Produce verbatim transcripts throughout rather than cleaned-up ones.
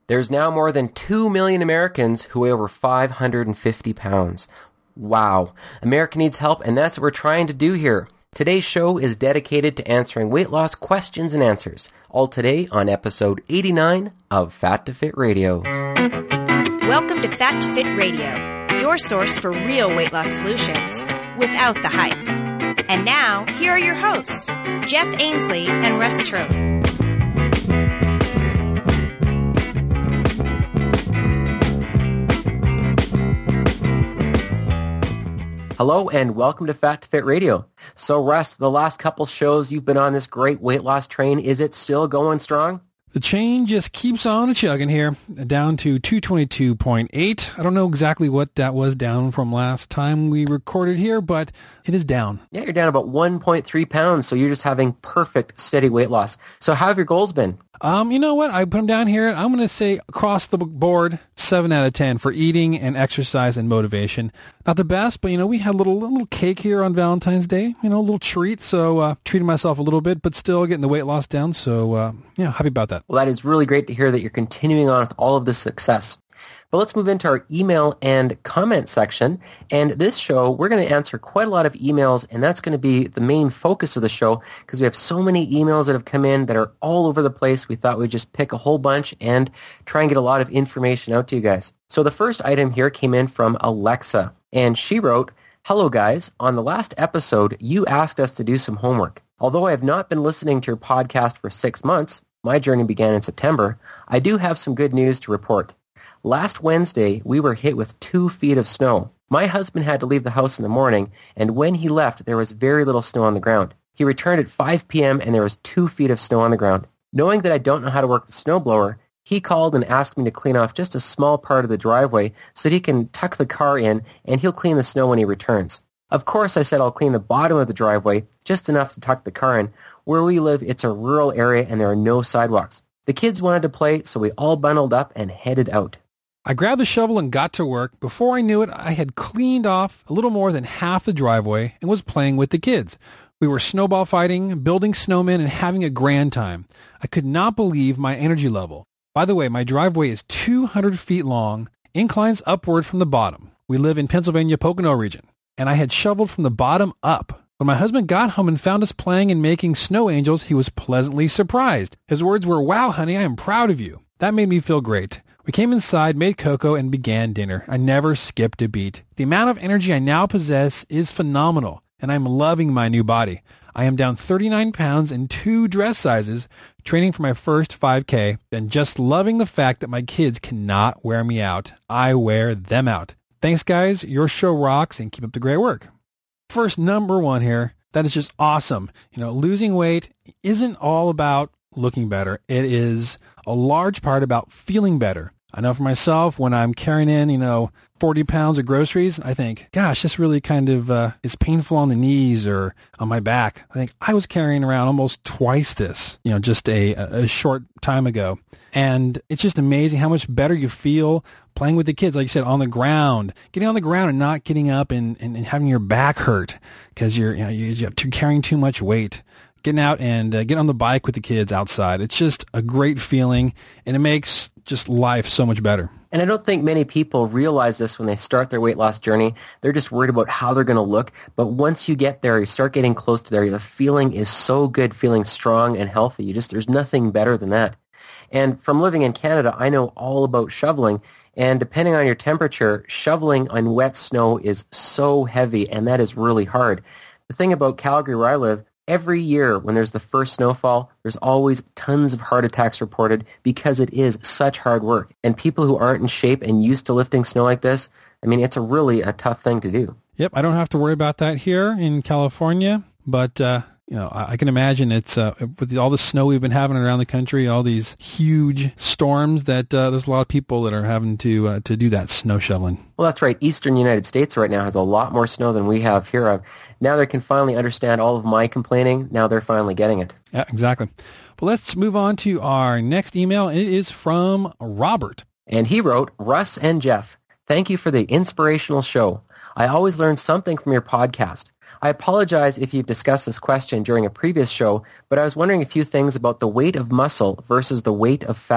There's now more than two million Americans who weigh over five hundred fifty pounds. Wow. America needs help, and that's what we're trying to do here. Today's show is dedicated to answering weight loss questions and answers. All today on episode eighty-nine of Fat to Fit Radio. Welcome to Fat to Fit Radio, your source for real weight loss solutions without the hype. And now, here are your hosts, Jeff Ainsley and Russ Turley. Hello and welcome to Fat to Fit Radio. So Russ, the last couple shows you've been on this great weight loss train, is it still going strong? The chain just keeps on chugging here, down to two twenty-two point eight. I don't know exactly what that was down from last time we recorded here, but it is down. Yeah, you're down about one point three pounds, so you're just having perfect, steady weight loss. So how have your goals been? Um, you know what? I put them down here. I'm going to say across the board, seven out of ten for eating and exercise and motivation. Not the best, but, you know, we had a little, little cake here on Valentine's Day, you know, a little treat. So uh, treating myself a little bit, but still getting the weight loss down. So, uh, yeah, happy about that. Well, that is really great to hear that you're continuing on with all of this success. But let's move into our email and comment section. And this show, we're going to answer quite a lot of emails, and that's going to be the main focus of the show because we have so many emails that have come in that are all over the place. We thought we'd just pick a whole bunch and try and get a lot of information out to you guys. So the first item here came in from Alexa, and she wrote, "Hello guys, on the last episode, you asked us to do some homework. Although I have not been listening to your podcast for six months, my journey began in September, I do have some good news to report. Last Wednesday, we were hit with two feet of snow. My husband had to leave the house in the morning, and when he left, there was very little snow on the ground. He returned at five p.m., and there was two feet of snow on the ground. Knowing that I don't know how to work the snowblower, he called and asked me to clean off just a small part of the driveway so that he can tuck the car in, and he'll clean the snow when he returns. Of course, I said I'll clean the bottom of the driveway, just enough to tuck the car in. Where we live, it's a rural area, and there are no sidewalks. The kids wanted to play, so we all bundled up and headed out. I grabbed the shovel and got to work. Before I knew it, I had cleaned off a little more than half the driveway and was playing with the kids. We were snowball fighting, building snowmen, and having a grand time. I could not believe my energy level. By the way, my driveway is two hundred feet long, inclines upward from the bottom. We live in Pennsylvania, Pocono region, and I had shoveled from the bottom up. When my husband got home and found us playing and making snow angels, he was pleasantly surprised. His words were, "Wow, honey, I am proud of you." That made me feel great. We came inside, made cocoa, and began dinner. I never skipped a beat. The amount of energy I now possess is phenomenal, and I'm loving my new body. I am down thirty-nine pounds in two dress sizes, training for my first five K, and just loving the fact that my kids cannot wear me out. I wear them out. Thanks, guys. Your show rocks, and keep up the great work. First, number one here, that is just awesome. You know, losing weight isn't all about looking better. It is a large part about feeling better. I know for myself, when I'm carrying in, you know, forty pounds of groceries, I think, gosh, this really kind of uh, is painful on the knees or on my back. I think I was carrying around almost twice this, you know, just a, a short time ago. And it's just amazing how much better you feel playing with the kids, like you said, on the ground, getting on the ground and not getting up and, and, and having your back hurt because you're, you know, you're carrying too much weight. Getting out and uh, getting on the bike with the kids outside. It's just a great feeling, and it makes just life so much better. And I don't think many people realize this when they start their weight loss journey. They're just worried about how they're going to look. But once you get there, you start getting close to there, the feeling is so good, feeling strong and healthy. You just, there's nothing better than that. And from living in Canada, I know all about shoveling. And depending on your temperature, shoveling on wet snow is so heavy, and that is really hard. The thing about Calgary, where I live, every year when there's the first snowfall, there's always tons of heart attacks reported because it is such hard work. And people who aren't in shape and used to lifting snow like this, I mean, it's a really a tough thing to do. Yep, I don't have to worry about that here in California, but uh, you know, I, I can imagine it's uh, with all the snow we've been having around the country, all these huge storms, that uh, there's a lot of people that are having to uh, to do that snow shoveling. Well, that's right. Eastern United States right now has a lot more snow than we have here. Uh, now they can finally understand all of my complaining. Now they're finally getting it. Yeah, exactly. Well, let's move on to our next email. It is from Robert. And he wrote, "Russ and Jeff, thank you for the inspirational show. I always learn something from your podcast. I apologize if you've discussed this question during a previous show, but I was wondering a few things about the weight of muscle versus the weight of fat.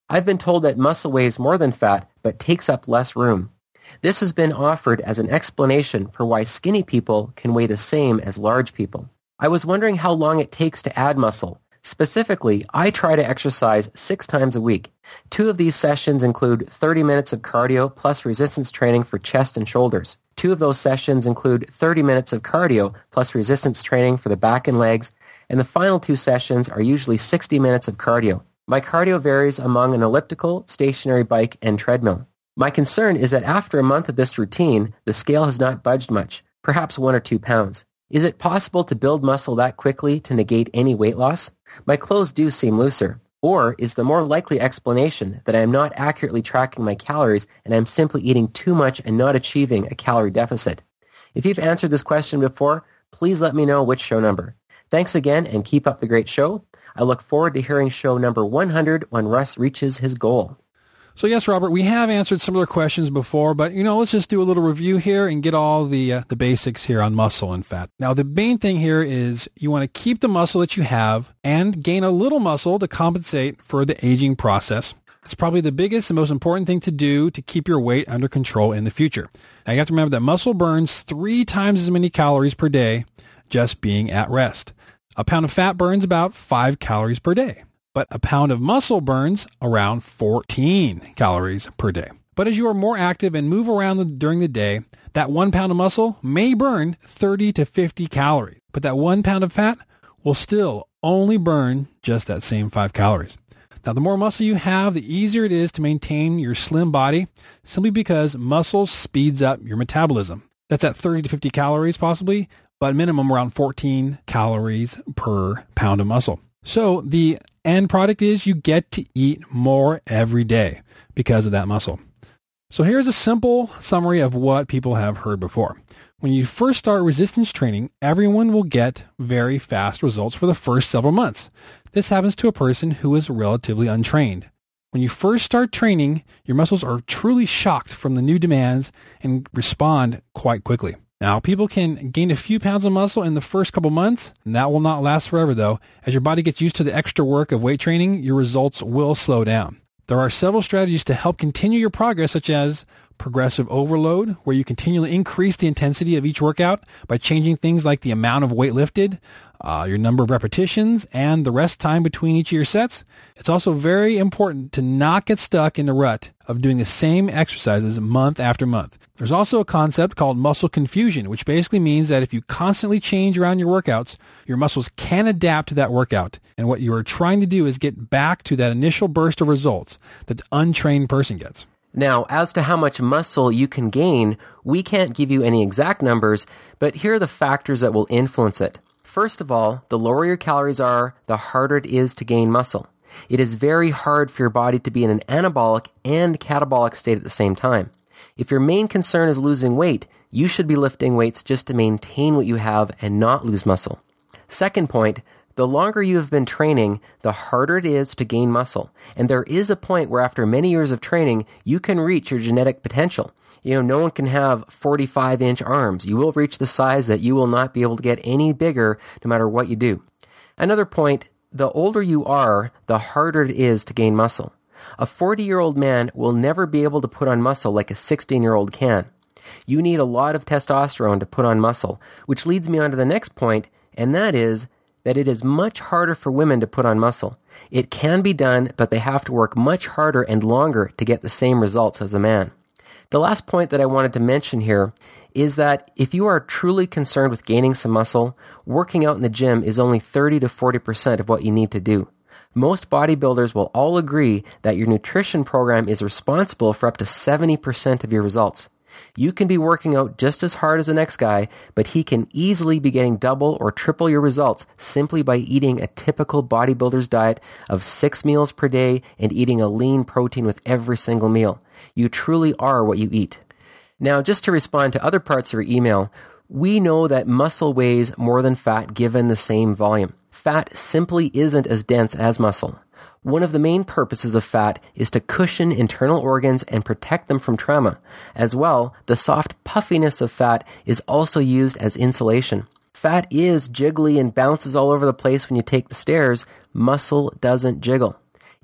I've been told that muscle weighs more than fat, but takes up less room. This has been offered as an explanation for why skinny people can weigh the same as large people. I was wondering how long it takes to add muscle. Specifically, I try to exercise six times a week. Two of these sessions include thirty minutes of cardio plus resistance training for chest and shoulders. Two of those sessions include thirty minutes of cardio plus resistance training for the back and legs, and the final two sessions are usually sixty minutes of cardio. My cardio varies among an elliptical, stationary bike, and treadmill. My concern is that after a month of this routine, the scale has not budged much, perhaps one or two pounds. Is it possible to build muscle that quickly to negate any weight loss? My clothes do seem looser. Or is the more likely explanation that I am not accurately tracking my calories and I am simply eating too much and not achieving a calorie deficit? If you've answered this question before, please let me know which show number. Thanks again and keep up the great show. I look forward to hearing show number one hundred when Russ reaches his goal. So yes, Robert, we have answered similar questions before, but you know, let's just do a little review here and get all the uh, the basics here on muscle and fat. Now, the main thing here is you want to keep the muscle that you have and gain a little muscle to compensate for the aging process. It's probably the biggest and most important thing to do to keep your weight under control in the future. Now, you have to remember that muscle burns three times as many calories per day just being at rest. A pound of fat burns about five calories per day. But a pound of muscle burns around fourteen calories per day. But as you are more active and move around the, during the day, that one pound of muscle may burn thirty to fifty calories. But that one pound of fat will still only burn just that same five calories. Now, the more muscle you have, the easier it is to maintain your slim body, simply because muscle speeds up your metabolism. That's at thirty to fifty calories possibly, but minimum around fourteen calories per pound of muscle. So the end product is you get to eat more every day because of that muscle. So here's a simple summary of what people have heard before. When you first start resistance training, everyone will get very fast results for the first several months. This happens to a person who is relatively untrained. When you first start training, your muscles are truly shocked from the new demands and respond quite quickly. Now, people can gain a few pounds of muscle in the first couple months, and that will not last forever, though. As your body gets used to the extra work of weight training, your results will slow down. There are several strategies to help continue your progress, such as progressive overload, where you continually increase the intensity of each workout by changing things like the amount of weight lifted, uh, your number of repetitions, and the rest time between each of your sets. It's also very important to not get stuck in the rut of doing the same exercises month after month. There's also a concept called muscle confusion, which basically means that if you constantly change around your workouts, your muscles can adapt to that workout. And what you are trying to do is get back to that initial burst of results that the untrained person gets. Now, as to how much muscle you can gain, we can't give you any exact numbers, but here are the factors that will influence it. First of all, the lower your calories are, the harder it is to gain muscle. It is very hard for your body to be in an anabolic and catabolic state at the same time. If your main concern is losing weight, you should be lifting weights just to maintain what you have and not lose muscle. Second point, the longer you have been training, the harder it is to gain muscle. And there is a point where after many years of training, you can reach your genetic potential. You know, no one can have forty-five inch arms. You will reach the size that you will not be able to get any bigger no matter what you do. Another point, the older you are, the harder it is to gain muscle. A forty-year-old man will never be able to put on muscle like a sixteen-year-old can. You need a lot of testosterone to put on muscle, which leads me on to the next point, and that is that it is much harder for women to put on muscle. It can be done, but they have to work much harder and longer to get the same results as a man. The last point that I wanted to mention here is that if you are truly concerned with gaining some muscle, working out in the gym is only thirty to forty percent of what you need to do. Most bodybuilders will all agree that your nutrition program is responsible for up to seventy percent of your results. You can be working out just as hard as the next guy, but he can easily be getting double or triple your results simply by eating a typical bodybuilder's diet of six meals per day and eating a lean protein with every single meal. You truly are what you eat. Now, just to respond to other parts of your email, we know that muscle weighs more than fat given the same volume. Fat simply isn't as dense as muscle. One of the main purposes of fat is to cushion internal organs and protect them from trauma. As well, the soft puffiness of fat is also used as insulation. Fat is jiggly and bounces all over the place when you take the stairs. Muscle doesn't jiggle.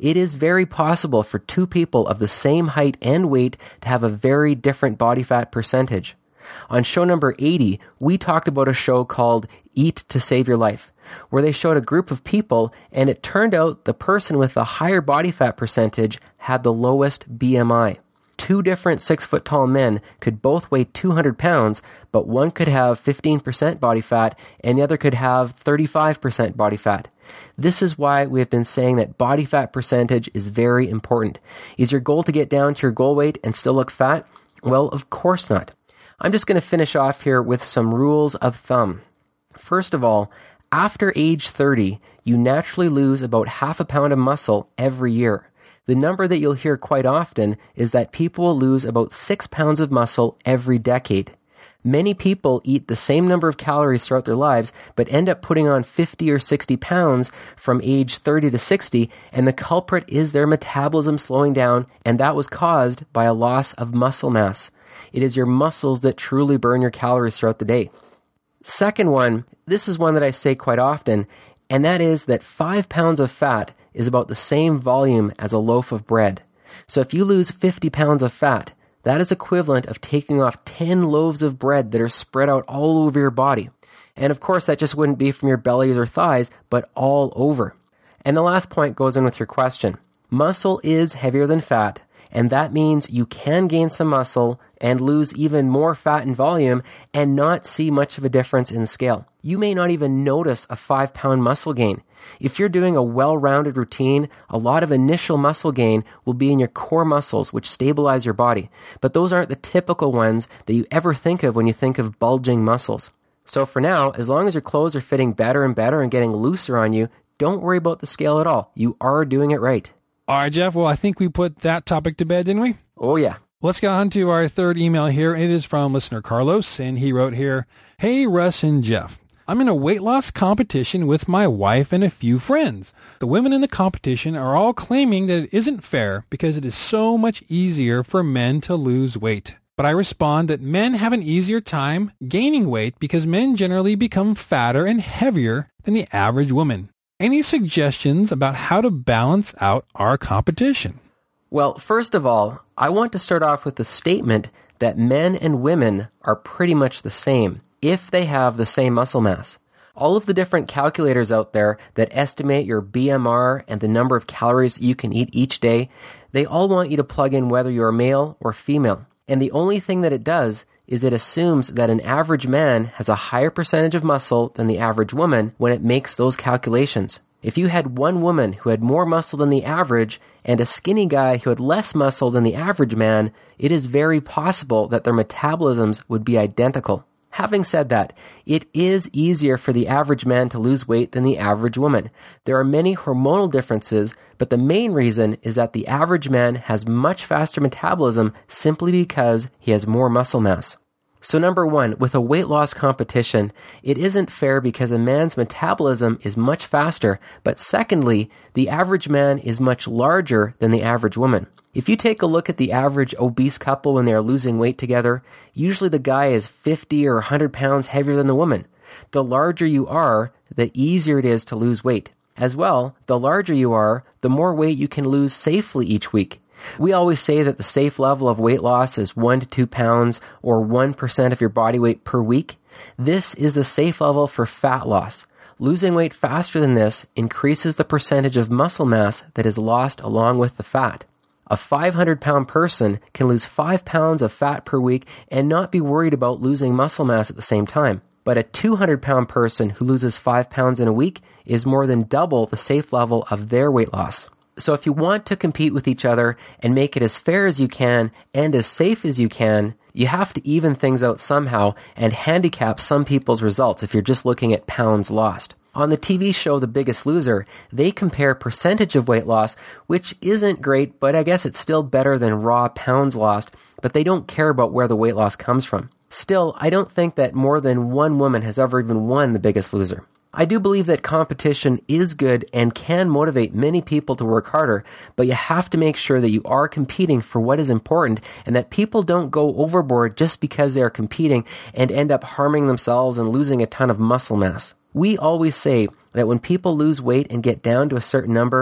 It is very possible for two people of the same height and weight to have a very different body fat percentage. On show number eighty, we talked about a show called Eat to Save Your Life, where they showed a group of people, and it turned out the person with the higher body fat percentage had the lowest B M I. Two different six-foot-tall men could both weigh two hundred pounds, but one could have fifteen percent body fat and the other could have thirty-five percent body fat. This is why we have been saying that body fat percentage is very important. Is your goal to get down to your goal weight and still look fat? Well, of course not. I'm just going to finish off here with some rules of thumb. First of all, after age thirty, you naturally lose about half a pound of muscle every year. The number that you'll hear quite often is that people will lose about six pounds of muscle every decade. Many people eat the same number of calories throughout their lives, but end up putting on fifty or sixty pounds from age thirty to sixty, and the culprit is their metabolism slowing down, and that was caused by a loss of muscle mass. It is your muscles that truly burn your calories throughout the day. Second one, this is one that I say quite often, and that is that five pounds of fat is about the same volume as a loaf of bread. So if you lose fifty pounds of fat, that is equivalent of taking off ten loaves of bread that are spread out all over your body. And of course, that just wouldn't be from your bellies or thighs, but all over. And the last point goes in with your question. Muscle is heavier than fat, and that means you can gain some muscle and lose even more fat and volume and not see much of a difference in scale. You may not even notice a five pound muscle gain. If you're doing a well-rounded routine, a lot of initial muscle gain will be in your core muscles, which stabilize your body. But those aren't the typical ones that you ever think of when you think of bulging muscles. So for now, as long as your clothes are fitting better and better and getting looser on you, don't worry about the scale at all. You are doing it right. All right, Jeff. Well, I think we put that topic to bed, didn't we? Oh, yeah. Let's get on to our third email here. It is from listener Carlos, and he wrote here, Hey, Russ and Jeff. I'm in a weight loss competition with my wife and a few friends. The women in the competition are all claiming that it isn't fair because it is so much easier for men to lose weight. But I respond that men have an easier time gaining weight because men generally become fatter and heavier than the average woman. Any suggestions about how to balance out our competition? Well, first of all, I want to start off with the statement that men and women are pretty much the same if they have the same muscle mass. All of the different calculators out there that estimate your B M R and the number of calories you can eat each day, they all want you to plug in whether you're male or female. And the only thing that it does is it assumes that an average man has a higher percentage of muscle than the average woman when it makes those calculations. If you had one woman who had more muscle than the average and a skinny guy who had less muscle than the average man, it is very possible that their metabolisms would be identical. Having said that, it is easier for the average man to lose weight than the average woman. There are many hormonal differences, but the main reason is that the average man has much faster metabolism simply because he has more muscle mass. So number one, with a weight loss competition, it isn't fair because a man's metabolism is much faster, but secondly, the average man is much larger than the average woman. If you take a look at the average obese couple when they are losing weight together, usually the guy is fifty or one hundred pounds heavier than the woman. The larger you are, the easier it is to lose weight. As well, the larger you are, the more weight you can lose safely each week. We always say that the safe level of weight loss is one to two pounds or one percent of your body weight per week. This is the safe level for fat loss. Losing weight faster than this increases the percentage of muscle mass that is lost along with the fat. A five hundred pound person can lose five pounds of fat per week and not be worried about losing muscle mass at the same time. But a two hundred pound person who loses five pounds in a week is more than double the safe level of their weight loss. So if you want to compete with each other and make it as fair as you can and as safe as you can, you have to even things out somehow and handicap some people's results if you're just looking at pounds lost. On the T V show The Biggest Loser, they compare percentage of weight loss, which isn't great, but I guess it's still better than raw pounds lost, but they don't care about where the weight loss comes from. Still, I don't think that more than one woman has ever even won The Biggest Loser. I do believe that competition is good and can motivate many people to work harder, but you have to make sure that you are competing for what is important and that people don't go overboard just because they are competing and end up harming themselves and losing a ton of muscle mass. We always say that when people lose weight and get down to a certain number,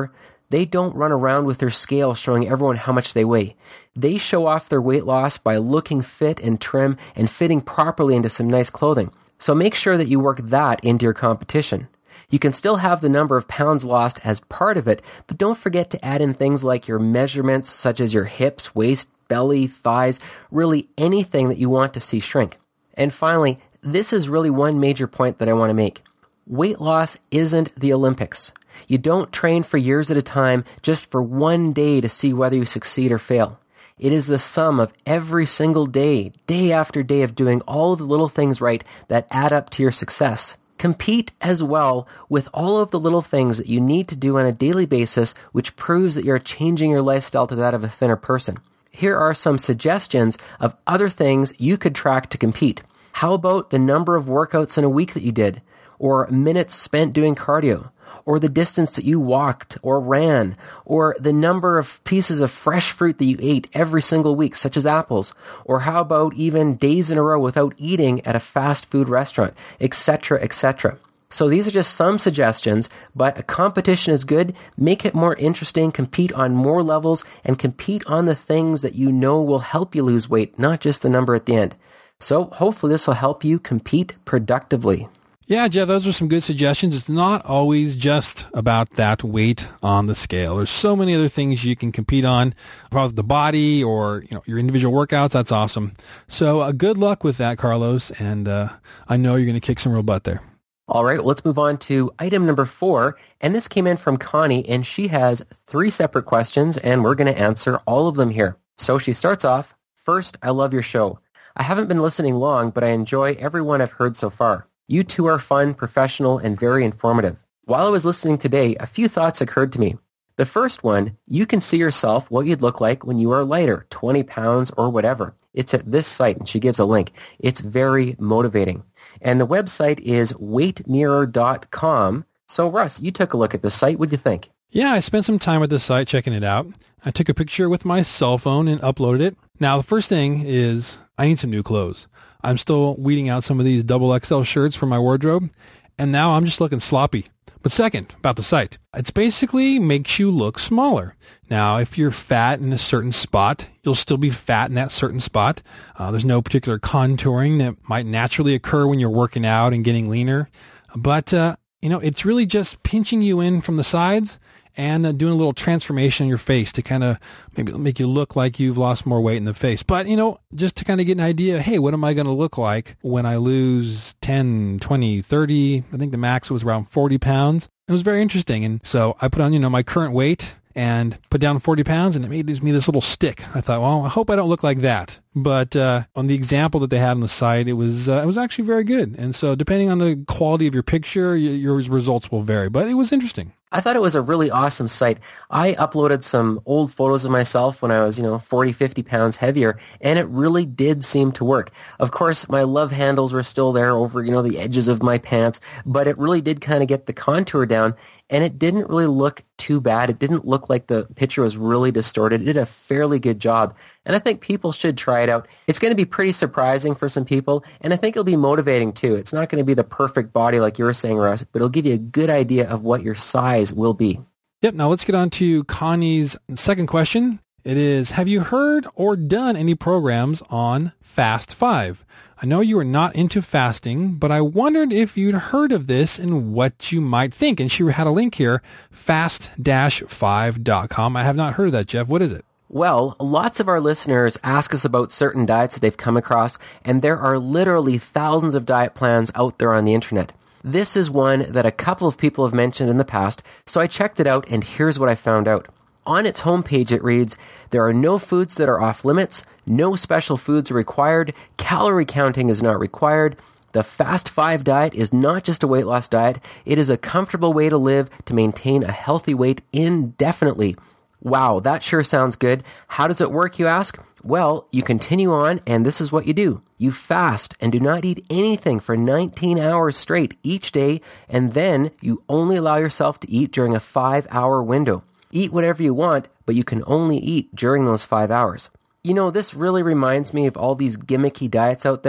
They don't run around with their scale showing everyone how much they weigh. They show off their weight loss by looking fit and trim and fitting properly into some nice clothing. So make sure that you work that into your competition. You can still have the number of pounds lost as part of it, but don't forget to add in things like your measurements such as your hips, waist, belly, thighs, really anything that you want to see shrink. And finally, this is really one major point that I want to make. Weight loss isn't the Olympics. You don't train for years at a time just for one day to see whether you succeed or fail. It is the sum of every single day, day after day of doing all of the little things right that add up to your success. Compete as well with all of the little things that you need to do on a daily basis, which proves that you're changing your lifestyle to that of a thinner person. Here are some suggestions of other things you could track to compete. How about the number of workouts in a week that you did, or minutes spent doing cardio, or the distance that you walked or ran, or the number of pieces of fresh fruit that you ate every single week, such as apples, or how about even days in a row without eating at a fast food restaurant, et cetera, et cetera. So these are just some suggestions, but a competition is good. Make it more interesting, compete on more levels, and compete on the things that you know will help you lose weight, not just the number at the end. So hopefully this will help you compete productively. Yeah, Jeff, those are some good suggestions. It's not always just about that weight on the scale. There's so many other things you can compete on, probably the body or you know your individual workouts. That's awesome. So uh, good luck with that, Carlos, and uh, I know you're going to kick some real butt there. All right, well, let's move on to item number four, and this came in from Connie, and she has three separate questions, and we're going to answer all of them here. So she starts off, first, I love your show. I haven't been listening long, but I enjoy every one I've heard so far. You two are fun, professional, and very informative. While I was listening today, a few thoughts occurred to me. The first one, you can see yourself what you'd look like when you are lighter, twenty pounds or whatever. It's at this site, and she gives a link. It's very motivating. And the website is weight mirror dot com. So Russ, you took a look at the site. What'd you think? Yeah, I spent some time at the site checking it out. I took a picture with my cell phone and uploaded it. Now, the first thing is I need some new clothes. I'm still weeding out some of these double X L shirts from my wardrobe, and now I'm just looking sloppy. But second, about the site, it's basically makes you look smaller. Now, if you're fat in a certain spot, you'll still be fat in that certain spot. Uh, there's no particular contouring that might naturally occur when you're working out and getting leaner. But, uh, you know, it's really just pinching you in from the sides and uh, doing a little transformation on your face to kind of maybe make you look like you've lost more weight in the face. But, you know, just to kind of get an idea, hey, what am I going to look like when I lose ten, twenty, thirty? I think the max was around forty pounds. It was very interesting. And so I put on, you know, my current weight and put down forty pounds, and it made me this little stick. I thought, well, I hope I don't look like that. But uh, on the example that they had on the site, it was uh, it was actually very good. And so depending on the quality of your picture, y- your results will vary. But it was interesting. I thought it was a really awesome site. I uploaded some old photos of myself when I was, you know, forty, fifty pounds heavier, and it really did seem to work. Of course, my love handles were still there over, you know, the edges of my pants, but it really did kind of get the contour down, and it didn't really look too bad. It didn't look like the picture was really distorted. It did a fairly good job, and I think people should try it out. It's going to be pretty surprising for some people, and I think it'll be motivating too. It's not going to be the perfect body like you were saying, Russ, but it'll give you a good idea of what your size will be. Yep. Now let's get on to Connie's second question. It is, have you heard or done any programs on Fast five? I know you are not into fasting, but I wondered if you'd heard of this and what you might think. And she had a link here, fast dash five dot com. I have not heard of that, Jeff. What is it? Well, lots of our listeners ask us about certain diets that they've come across, and there are literally thousands of diet plans out there on the internet. This is one that a couple of people have mentioned in the past, so I checked it out, and here's what I found out. On its homepage, it reads, there are no foods that are off limits, no special foods are required, calorie counting is not required. The Fast five diet is not just a weight loss diet, it is a comfortable way to live to maintain a healthy weight indefinitely. Wow, that sure sounds good. How does it work, you ask? Well, you continue on, and this is what you do. You fast and do not eat anything for nineteen hours straight each day, and then you only allow yourself to eat during a five-hour window. Eat whatever you want, but you can only eat during those five hours. You know, this really reminds me of all these gimmicky diets out there.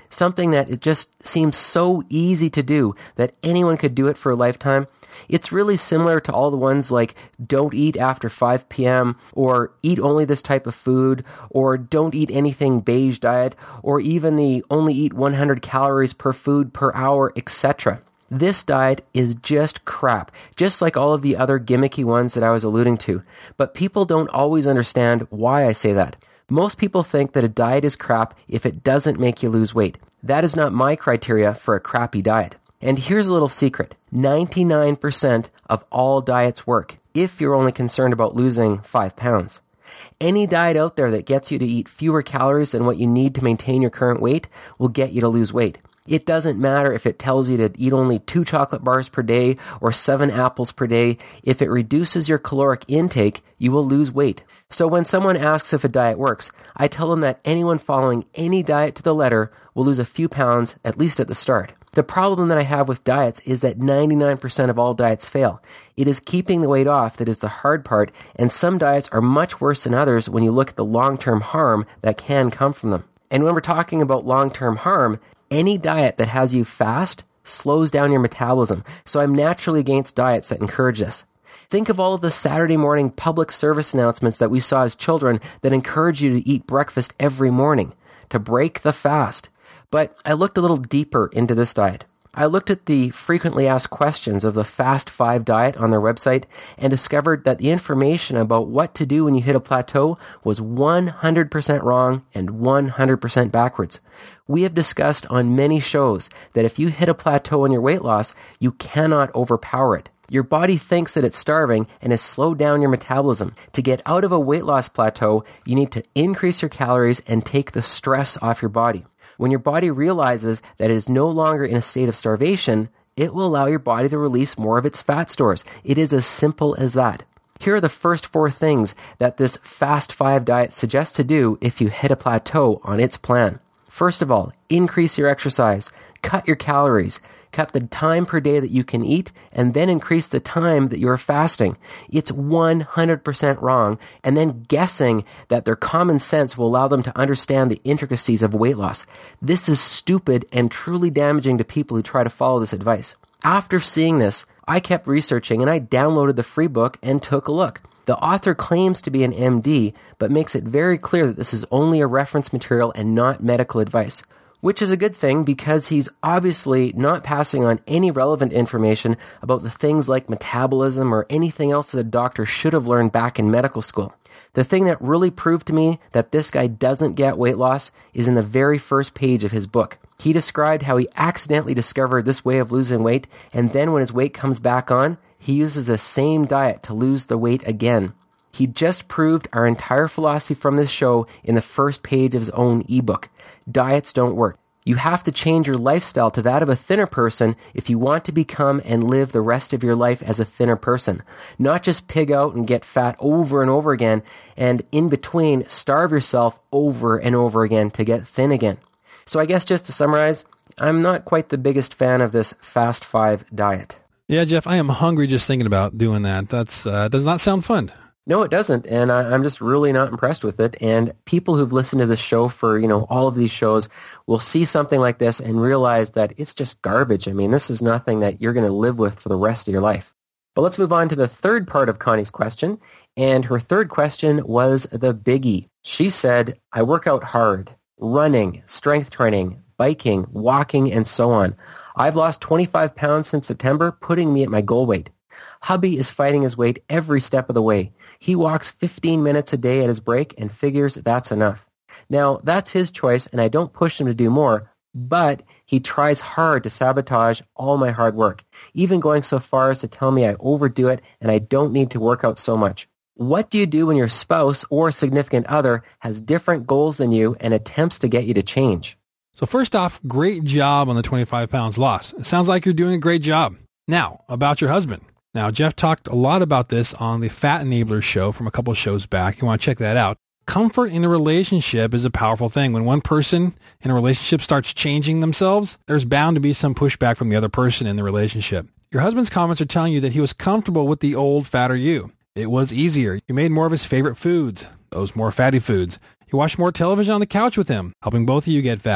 something that it just seems so easy to do that anyone could do it for a lifetime. It's really similar to all the ones like don't eat after five p.m. or eat only this type of food or don't eat anything beige diet or even the only eat one hundred calories per food per hour, et cetera. This diet is just crap, just like all of the other gimmicky ones that I was alluding to. But people don't always understand why I say that. Most people think that a diet is crap if it doesn't make you lose weight. That is not my criteria for a crappy diet. And here's a little secret. ninety-nine percent of all diets work if you're only concerned about losing five pounds. Any diet out there that gets you to eat fewer calories than what you need to maintain your current weight will get you to lose weight. It doesn't matter if it tells you to eat only two chocolate bars per day or seven apples per day. If it reduces your caloric intake, you will lose weight. So when someone asks if a diet works, I tell them that anyone following any diet to the letter will lose a few pounds, at least at the start. The problem that I have with diets is that ninety-nine percent of all diets fail. It is keeping the weight off that is the hard part, and some diets are much worse than others when you look at the long-term harm that can come from them. And when we're talking about long-term harm, any diet that has you fast slows down your metabolism, so I'm naturally against diets that encourage this. Think of all of the Saturday morning public service announcements that we saw as children that encourage you to eat breakfast every morning, to break the fast. But I looked a little deeper into this diet. I looked at the frequently asked questions of the Fast Five diet on their website and discovered that the information about what to do when you hit a plateau was one hundred percent wrong and one hundred percent backwards. We have discussed on many shows that if you hit a plateau in your weight loss, you cannot overpower it. Your body thinks that it's starving and has slowed down your metabolism. To get out of a weight loss plateau, you need to increase your calories and take the stress off your body. When your body realizes that it is no longer in a state of starvation, it will allow your body to release more of its fat stores. It is as simple as that. Here are the first four things that this Fast Five diet suggests to do if you hit a plateau on its plan. First of all, increase your exercise, cut your calories, cut the time per day that you can eat, and then increase the time that you're fasting. It's one hundred percent wrong, and then guessing that their common sense will allow them to understand the intricacies of weight loss. This is stupid and truly damaging to people who try to follow this advice. After seeing this, I kept researching and I downloaded the free book and took a look. The author claims to be an M D, but makes it very clear that this is only a reference material and not medical advice. Which is a good thing because he's obviously not passing on any relevant information about the things like metabolism or anything else that a doctor should have learned back in medical school. The thing that really proved to me that this guy doesn't get weight loss is in the very first page of his book. He described how he accidentally discovered this way of losing weight, and then when his weight comes back on, he uses the same diet to lose the weight again. He just proved our entire philosophy from this show in the first page of his own ebook. Diets don't work. You have to change your lifestyle to that of a thinner person if you want to become and live the rest of your life as a thinner person. Not just pig out and get fat over and over again, and in between, starve yourself over and over again to get thin again. So I guess just to summarize, I'm not quite the biggest fan of this Fast Five diet. Yeah, Jeff, I am hungry just thinking about doing that. That's uh, does not sound fun. No, it doesn't, and I, I'm just really not impressed with it. And people who've listened to this show for, you know, all of these shows will see something like this and realize that it's just garbage. I mean, this is nothing that you're going to live with for the rest of your life. But let's move on to the third part of Connie's question, and her third question was the biggie. She said, I work out hard, running, strength training, biking, walking, and so on. I've lost twenty-five pounds since September, putting me at my goal weight. Hubby is fighting his weight every step of the way. He walks fifteen minutes a day at his break and figures that's enough. Now, that's his choice, and I don't push him to do more, but he tries hard to sabotage all my hard work, even going so far as to tell me I overdo it and I don't need to work out so much. What do you do when your spouse or significant other has different goals than you and attempts to get you to change? So first off, great job on the twenty-five pounds lost. It sounds like you're doing a great job. Now, about your husband. Now, Jeff talked a lot about this on the Fat Enablers show from a couple of shows back. You want to check that out. Comfort in a relationship is a powerful thing. When one person in a relationship starts changing themselves, there's bound to be some pushback from the other person in the relationship. Your husband's comments are telling you that he was comfortable with the old, fatter you. It was easier. You made more of his favorite foods, those more fatty foods. You watched more television on the couch with him, helping both of you get fat.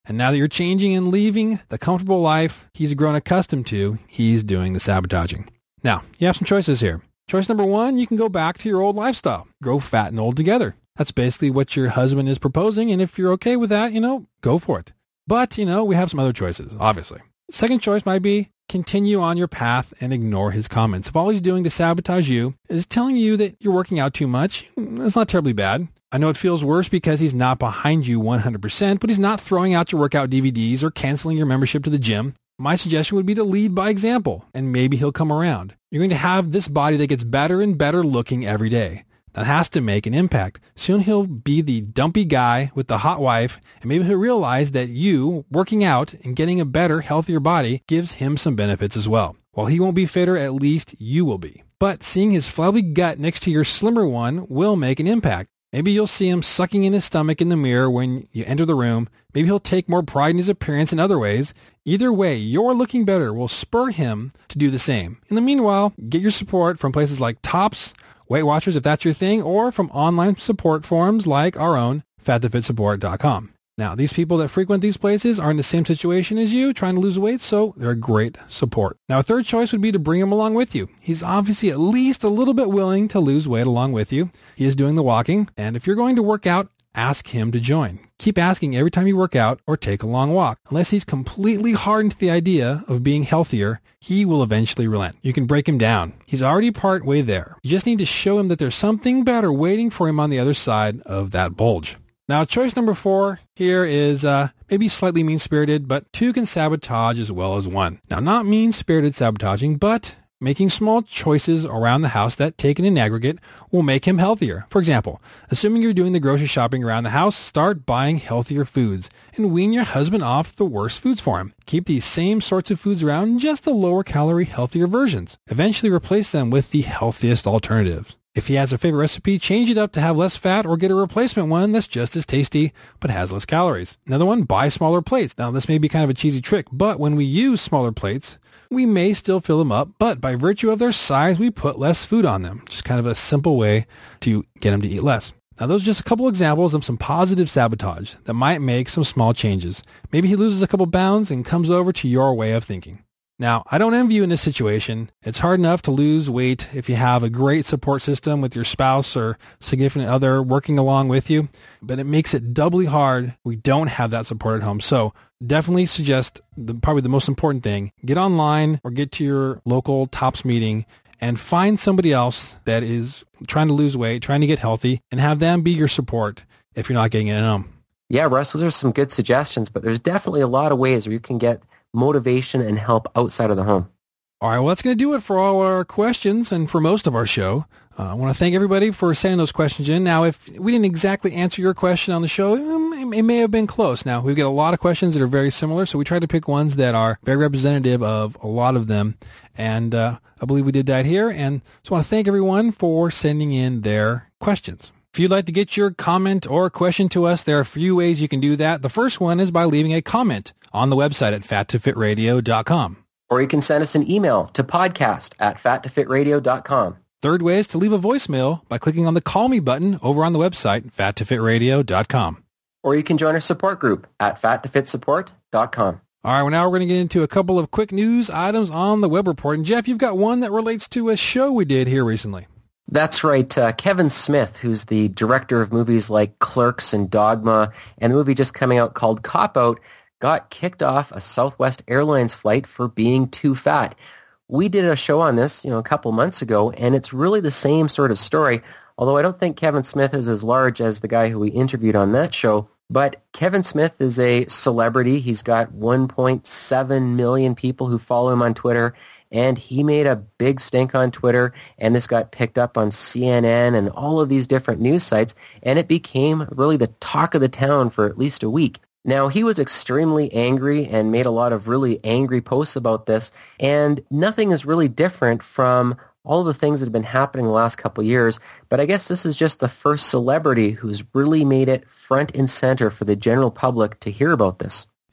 And now that you're changing and leaving the comfortable life he's grown accustomed to, he's doing the sabotaging. Now, you have some choices here. Choice number one, you can go back to your old lifestyle. Grow fat and old together. That's basically what your husband is proposing, and if you're okay with that, you know, go for it. But, you know, we have some other choices, obviously. Second choice might be continue on your path and ignore his comments. If all he's doing to sabotage you is telling you that you're working out too much, that's not terribly bad. I know it feels worse because he's not behind you one hundred percent, but he's not throwing out your workout D V Ds or canceling your membership to the gym. My suggestion would be to lead by example, and maybe he'll come around. You're going to have this body that gets better and better looking every day. That has to make an impact. Soon he'll be the dumpy guy with the hot wife, and maybe he'll realize that you, working out and getting a better, healthier body, gives him some benefits as well. While he won't be fitter, at least you will be. But seeing his flabby gut next to your slimmer one will make an impact. Maybe you'll see him sucking in his stomach in the mirror when you enter the room. Maybe he'll take more pride in his appearance in other ways. Either way, your looking better will spur him to do the same. In the meanwhile, get your support from places like Tops, Weight Watchers if that's your thing, or from online support forums like our own, fat to fit support dot com. Now, these people that frequent these places are in the same situation as you, trying to lose weight, so they're a great support. Now, a third choice would be to bring him along with you. He's obviously at least a little bit willing to lose weight along with you. He is doing the walking, and if you're going to work out, ask him to join. Keep asking every time you work out or take a long walk. Unless he's completely hardened to the idea of being healthier, he will eventually relent. You can break him down. He's already part way there. You just need to show him that there's something better waiting for him on the other side of that bulge. Now, choice number four here is uh, maybe slightly mean-spirited, but two can sabotage as well as one. Now, not mean-spirited sabotaging, but making small choices around the house that, taken in aggregate, will make him healthier. For example, assuming you're doing the grocery shopping around the house, start buying healthier foods and wean your husband off the worst foods for him. Keep these same sorts of foods around, just the lower-calorie, healthier versions. Eventually replace them with the healthiest alternatives. If he has a favorite recipe, change it up to have less fat or get a replacement one that's just as tasty but has less calories. Another one, buy smaller plates. Now, this may be kind of a cheesy trick, but when we use smaller plates, we may still fill them up, but by virtue of their size, we put less food on them. Just kind of a simple way to get him to eat less. Now, those are just a couple examples of some positive sabotage that might make some small changes. Maybe he loses a couple pounds and comes over to your way of thinking. Now, I don't envy you in this situation. It's hard enough to lose weight if you have a great support system with your spouse or significant other working along with you, but it makes it doubly hard. We don't have that support at home. So definitely suggest the, probably the most important thing, get online or get to your local Tops meeting and find somebody else that is trying to lose weight, trying to get healthy, and have them be your support if you're not getting it at home. Yeah, Russ, those are some good suggestions, but there's definitely a lot of ways where you can get motivation and help outside of the home. All right, well, that's going to do it for all our questions and for most of our show. Uh, I want to thank everybody for sending those questions in. Now, if we didn't exactly answer your question on the show, it may have been close. Now, we get a lot of questions that are very similar, so we tried to pick ones that are very representative of a lot of them, and uh, I believe we did that here. And so I want to thank everyone for sending in their questions. If you'd like to get your comment or question to us, there are a few ways you can do that. The first one is by leaving a comment on the website at fat to fit radio dot com. Or you can send us an email to podcast at fat to fit radio dot com. Third way is to leave a voicemail by clicking on the Call Me button over on the website, fat to fit radio dot com. Or you can join our support group at fat to fit support dot com. All right, well, now we're going to get into a couple of quick news items on the web report. And Jeff, you've got one that relates to a show we did here recently. That's right. Uh, Kevin Smith, who's the director of movies like Clerks and Dogma, and the movie just coming out called Cop Out, got kicked off a Southwest Airlines flight for being too fat. We did a show on this, you know, a couple months ago, and it's really the same sort of story, although I don't think Kevin Smith is as large as the guy who we interviewed on that show. But Kevin Smith is a celebrity. He's got one point seven million people who follow him on Twitter, and he made a big stink on Twitter, and this got picked up on C N N and all of these different news sites, and it became really the talk of the town for at least a week. Now, he was extremely angry and made a lot of really angry posts about this, and nothing is really different from all of the things that have been happening the last couple of years, but I guess this is just the first celebrity who's really made it front and center for the general public to hear about this.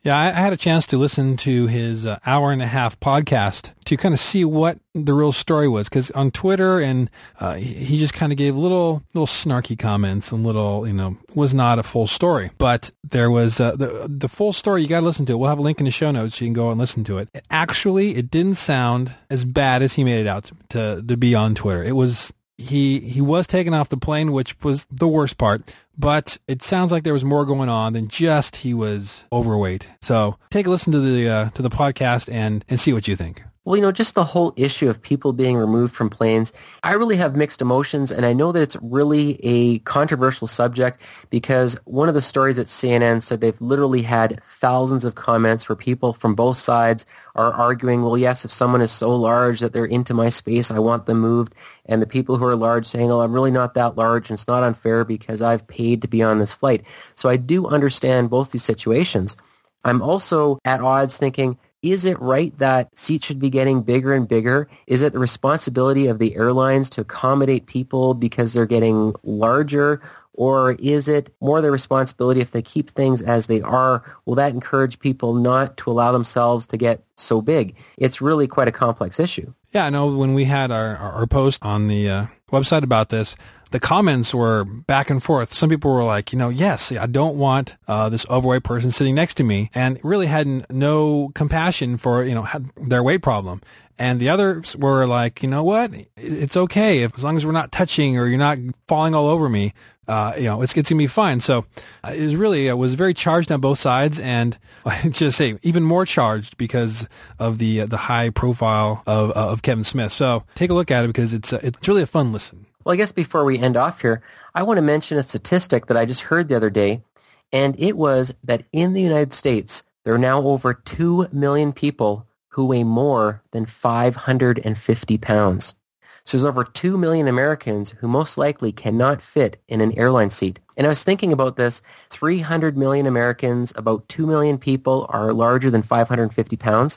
Yeah, I, I had a chance to listen to his uh, hour and a half podcast to kind of see what the real story was, because on Twitter and uh, he, he just kind of gave little little snarky comments and little, you know, was not a full story. But there was uh, the the full story. You got to listen to it. We'll have a link in the show notes so you can go and listen to it. Actually, it didn't sound as bad as he made it out to to, to be on Twitter. It was. He he was taken off the plane, which was the worst part, but it sounds like there was more going on than just he was overweight. So take a listen to the uh, to the podcast and, and see what you think. Well, you know, just the whole issue of people being removed from planes, I really have mixed emotions, and I know that it's really a controversial subject because one of the stories at C N N said they've literally had thousands of comments where people from both sides are arguing, well, yes, if someone is so large that they're into my space, I want them moved. And the people who are large saying, oh, I'm really not that large, and it's not unfair because I've paid to be on this flight. So I do understand both these situations. I'm also at odds thinking, is it right that seats should be getting bigger and bigger? Is it the responsibility of the airlines to accommodate people because they're getting larger? Or is it more their responsibility if they keep things as they are? Will that encourage people not to allow themselves to get so big? It's really quite a complex issue. Yeah, I know when we had our, our post on the uh, website about this, the comments were back and forth. Some people were like, you know, yes, I don't want uh, this overweight person sitting next to me, and really had no compassion for, you know, their weight problem. And the others were like, you know what, it's okay if, as long as we're not touching or you're not falling all over me, uh, you know, it's, it's gonna be fine. So uh, it was really, it was very charged on both sides, and I just say even more charged because of the uh, the high profile of uh, of Kevin Smith. So take a look at it because it's uh, it's really a fun listen. Well, I guess before we end off here, I want to mention a statistic that I just heard the other day, and it was that in the United States, there are now over two million people who weigh more than five hundred fifty pounds. So there's over two million Americans who most likely cannot fit in an airline seat. And I was thinking about this, three hundred million Americans, about two million people are larger than five hundred fifty pounds.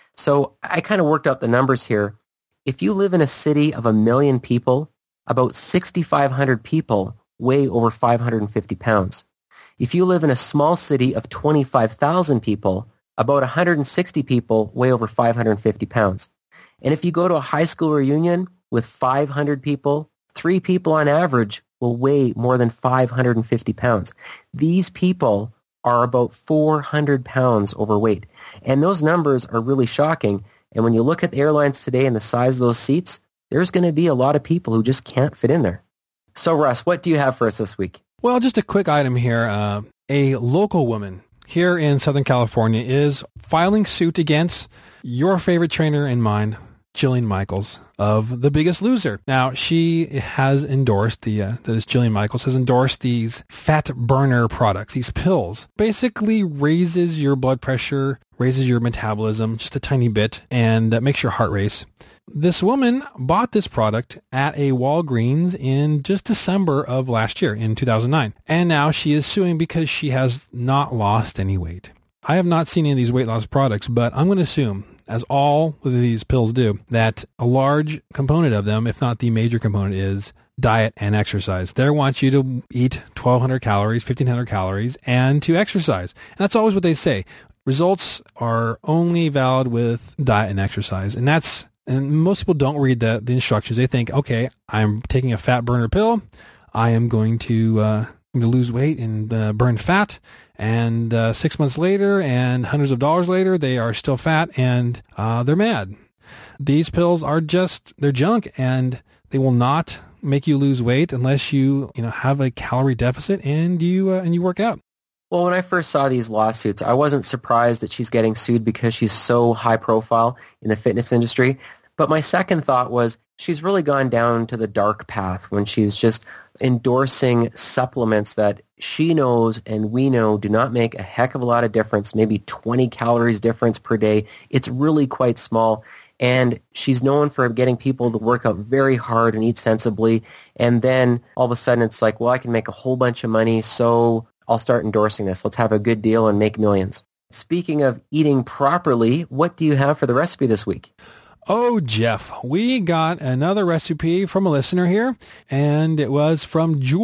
So I kind of worked out the numbers here. If you live in a city of a million people, about six thousand five hundred people weigh over five hundred fifty pounds. If you live in a small city of twenty-five thousand people, about one hundred sixty people weigh over five hundred fifty pounds. And if you go to a high school reunion with five hundred people, three people on average will weigh more than five hundred fifty pounds. These people are about four hundred pounds overweight. And those numbers are really shocking. And when you look at the airlines today and the size of those seats, there's going to be a lot of people who just can't fit in there. So, Russ, what do you have for us this week? Well, just a quick item here. Uh, a local woman here in Southern California is filing suit against your favorite trainer and mine, Jillian Michaels of The Biggest Loser. Now, she has endorsed, the uh, that is Jillian Michaels, has endorsed these fat burner products, these pills. Basically raises your blood pressure, raises your metabolism just a tiny bit, and uh, makes your heart race. This woman bought this product at a Walgreens in just December of last year, in two thousand nine. And now she is suing because she has not lost any weight. I have not seen any of these weight loss products, but I'm going to assume, as all of these pills do, that a large component of them, if not the major component, is diet and exercise. They want you to eat twelve hundred calories, fifteen hundred calories, and to exercise. And that's always what they say. Results are only valid with diet and exercise. And that's And most people don't read the, the instructions. They think, okay, I'm taking a fat burner pill. I am going to, uh, going to lose weight and uh, burn fat. And uh, six months later and hundreds of dollars later, they are still fat and uh, they're mad. These pills are just, they're junk, and they will not make you lose weight unless you, you know, have a calorie deficit and you uh, and you work out. Well, when I first saw these lawsuits, I wasn't surprised that she's getting sued because she's so high profile in the fitness industry. But my second thought was she's really gone down to the dark path when she's just endorsing supplements that she knows and we know do not make a heck of a lot of difference, maybe twenty calories difference per day. It's really quite small. And she's known for getting people to work out very hard and eat sensibly. And then all of a sudden it's like, well, I can make a whole bunch of money, so I'll start endorsing this. Let's have a good deal and make millions. Speaking of eating properly, what do you have for the recipe this week? Oh, Jeff, we got another recipe from a listener here, and it was from Jewel.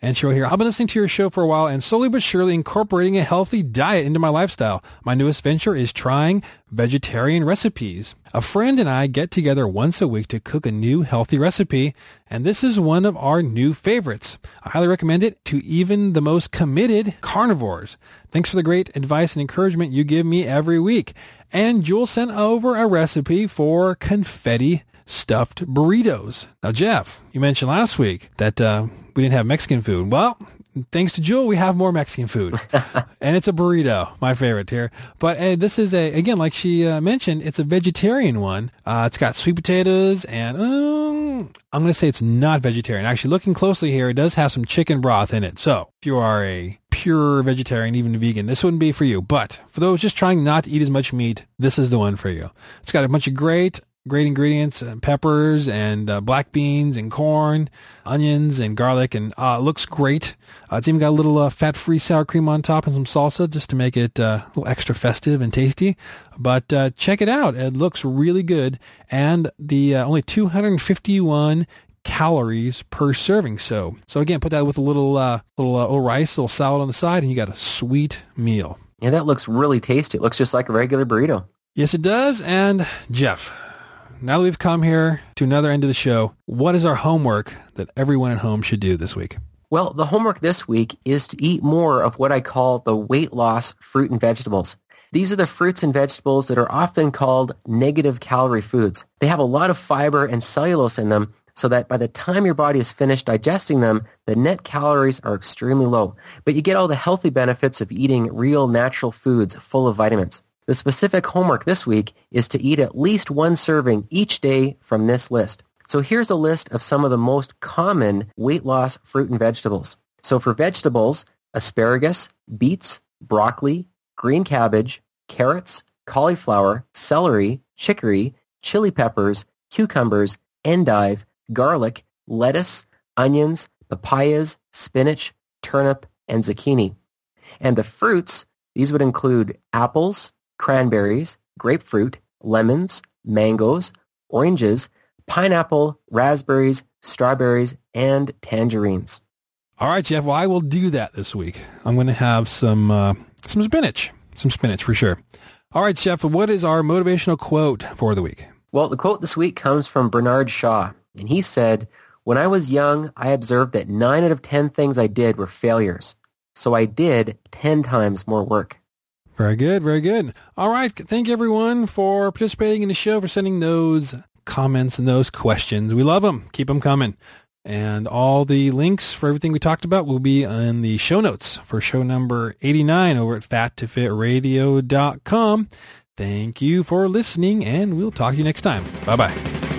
And she wrote here, I've been listening to your show for a while and slowly but surely incorporating a healthy diet into my lifestyle. My newest venture is trying vegetarian recipes. A friend and I get together once a week to cook a new healthy recipe, and this is one of our new favorites. I highly recommend it to even the most committed carnivores. Thanks for the great advice and encouragement you give me every week. And Jewel sent over a recipe for confetti stuffed burritos. Now, Jeff, you mentioned last week that uh, we didn't have Mexican food. Well, thanks to Jewel, we have more Mexican food. And it's a burrito, my favorite here. But uh, this is, a again, like she uh, mentioned, it's a vegetarian one. Uh, it's got sweet potatoes and um, I'm going to say it's not vegetarian. Actually, looking closely here, it does have some chicken broth in it. So if you are a pure vegetarian, even vegan, this wouldn't be for you. But for those just trying not to eat as much meat, this is the one for you. It's got a bunch of great Great ingredients, uh, peppers and uh, black beans and corn, onions and garlic, and uh, looks great. Uh, it's even got a little uh, fat-free sour cream on top and some salsa just to make it uh, a little extra festive and tasty. But uh, check it out. It looks really good. And the uh, only two hundred fifty-one calories per serving. So, so again, put that with a little, uh, little, uh, little rice, a little salad on the side, and you got a sweet meal. Yeah, that looks really tasty. It looks just like a regular burrito. Yes, it does. And Jeff, now that we've come here to another end of the show, what is our homework that everyone at home should do this week? Well, the homework this week is to eat more of what I call the weight loss fruit and vegetables. These are the fruits and vegetables that are often called negative calorie foods. They have a lot of fiber and cellulose in them, so that by the time your body is finished digesting them, the net calories are extremely low. But you get all the healthy benefits of eating real natural foods full of vitamins. The specific homework this week is to eat at least one serving each day from this list. So here's a list of some of the most common weight loss fruit and vegetables. So for vegetables, asparagus, beets, broccoli, green cabbage, carrots, cauliflower, celery, chicory, chili peppers, cucumbers, endive, garlic, lettuce, onions, papayas, spinach, turnip, and zucchini. And the fruits, these would include apples, cranberries, grapefruit, lemons, mangoes, oranges, pineapple, raspberries, strawberries, and tangerines. All right, Jeff. Well, I will do that this week. I'm going to have some uh, some spinach, some spinach for sure. All right, Jeff. What is our motivational quote for the week? Well, the quote this week comes from Bernard Shaw, and he said, "When I was young, I observed that nine out of ten things I did were failures. So I did ten times more work." Very good, very good. All right, thank you everyone for participating in the show, for sending those comments and those questions. We love them. Keep them coming. And all the links for everything we talked about will be in the show notes for show number eighty-nine over at fat to fit radio dot com. Thank you for listening, and we'll talk to you next time. Bye-bye.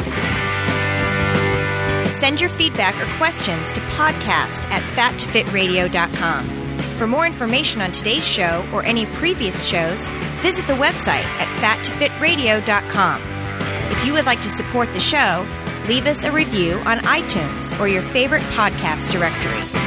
Send your feedback or questions to podcast at fat to fit radio dot com. For more information on today's show or any previous shows, visit the website at fat to fit radio dot com. If you would like to support the show, leave us a review on iTunes or your favorite podcast directory.